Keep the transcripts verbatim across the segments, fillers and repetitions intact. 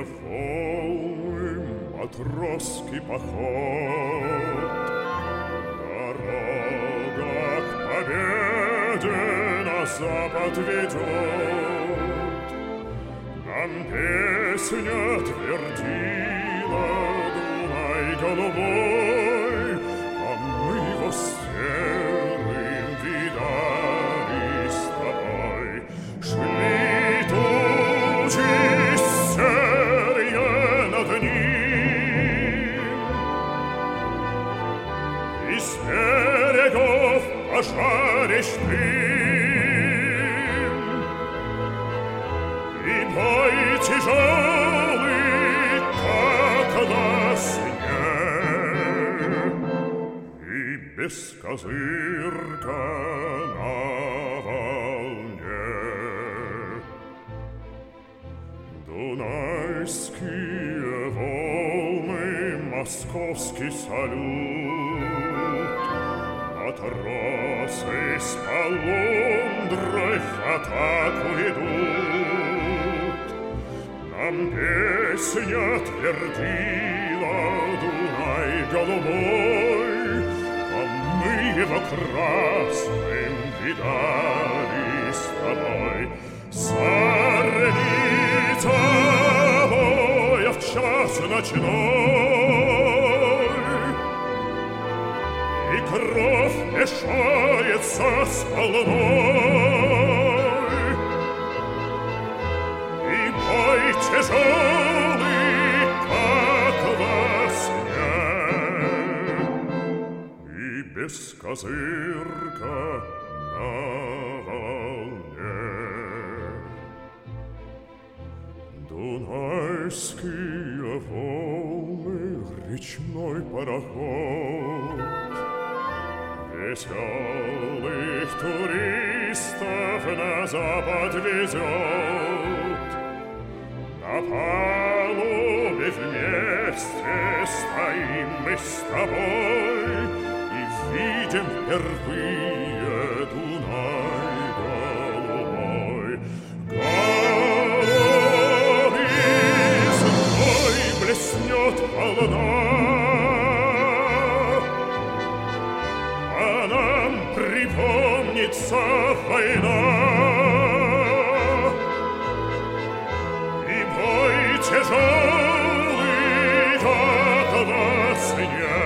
волны, матросский поход. Дорога к победе на запад ведет. Нам песня твердила Дунай голубой, а мы его серым видали с тобой. Шли тучи серые над ним, и с берегов пожарищ дым, и бой тяжелый, как на сне, и без козырка на волне. Дунайские волны, московский салют, матросы с полундрой в атаку идут. Нам песня твердила Дунай голубой, а мы его красным видали с тобой. Заревица боя в час ночной, и кровь мешается с волной, и бой тяжелый, как во сне, и без козырка на волне. Дунайские волны, речной пароход, веселых туристов на запад везет. На палубе вместе стоим мы с тобой и видим впервые Дунай голубой. Голубый зной блеснет волна, а нам припомнится война. И бой тяжелый, как во сне,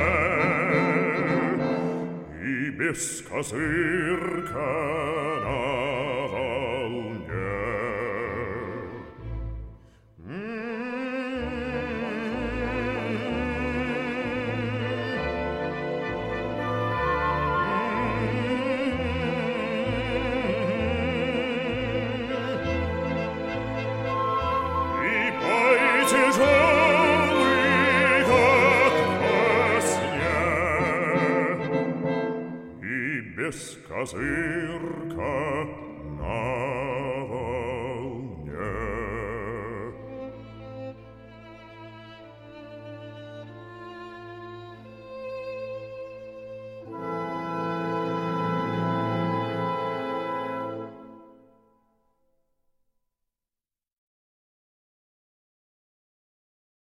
и без козырка на волне. Тяжелый, как во сне, и без козырка на